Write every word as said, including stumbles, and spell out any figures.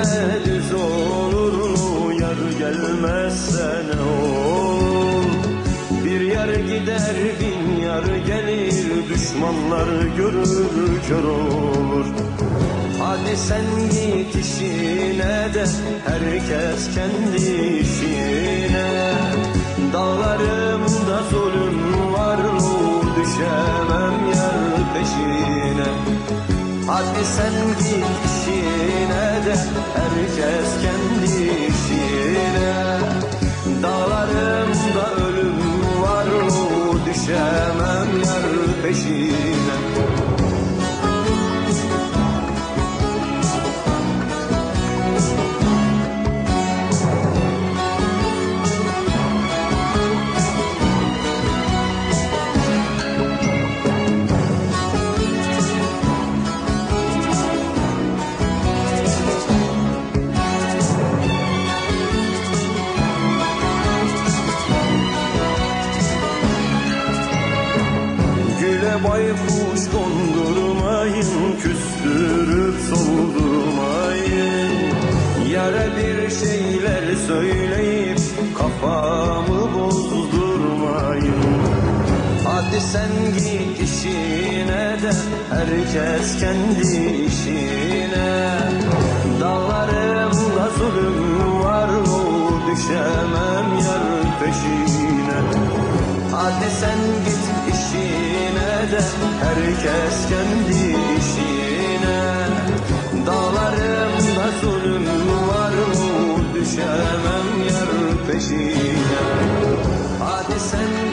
düz olur mu? Yar gelmezse ne olur? Bir yar gider bin yar gelir, düşmanlar görür kör olur. Hadi sen git işine de herkes kendi işine. Dağlarımda zulüm var mı? Düşemem yar peşine. Hadi sen git işine de herkes kendi işine. Dağlarımda ölüm var mı? Düşemem yar peşine. Baykuş kondurmayın, küstürüp soldurmayın. Yara bir şeyler söyleyip kafamı bozdurmayın. Hadi sen git işine de herkes kendi işine. Dağlarımda zulüm var mı? Düşemem yar peşine. Hadi sen git işine de herkes kendi işine. Dağlarımda zulüm var mı? Düşemem yar peşine. Hadi sen